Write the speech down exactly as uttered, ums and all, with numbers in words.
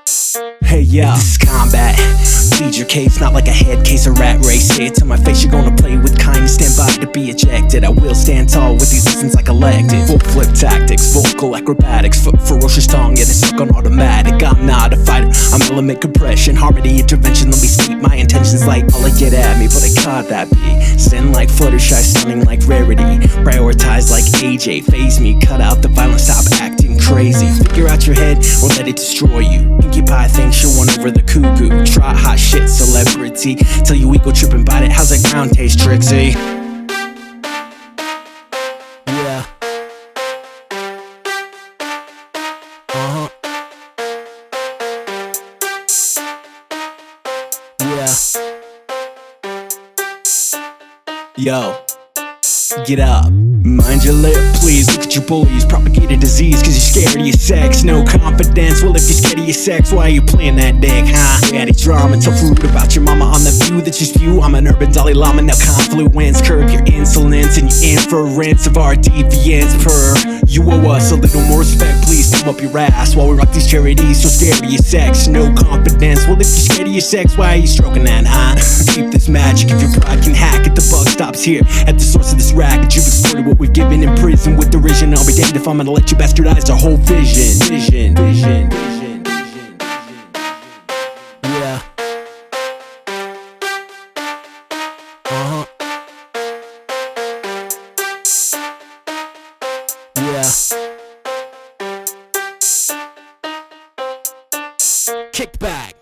Hey yo, this is combat. Plead your case, not like a head case or rat race. Say it to my face, you're gonna play with kindness. Stand by to be ejected. I will stand tall with existence like elected. Full flip tactics, vocal acrobatics, F ferocious tongue, yeah, it's stuck on automatic. I'm not a fighter, I'm element compression, harmony intervention. Let me state my intentions like all I get at me, but I caught that beat. Zen like Fluttershy, stunning like rarity. Prioritize like A J, phase me, cut out the violence, stop acting crazy. Figure out your head or let it destroy you. Pinkie Pie thinks she'll win over the cuckoo. Try hot shit, celebrity. Tell you ego tripping, bite it. How's that ground taste, Trixie? Yeah. Uh-huh. Yeah. Yo. Get up. Mind your lip, please. Look at your bullies. Propagate a disease cause you're scared of your sex. No confidence. Well, if you're scared of your sex, why are you playing that dick, huh? Daddy drama, tough rude about your mama on the view that you spew. I'm an urban Dalai Lama, now confluence. Curb your insolence and your inference of our deviance. Per, you owe us a little more respect. Please come up your ass while we rock these charities. So scared of your sex, no confidence. Well, if you're scared of your sex, why are you stroking that, huh? Keep this magic if your pride can hack it. The buck stops here at the source of this racket. You've exploited what we've given in prison with derision. I'll be damned if I'm gonna let you bastardize our whole vision. Vision, vision, vision, vision, yeah. Uh-huh. Yeah. Kick back.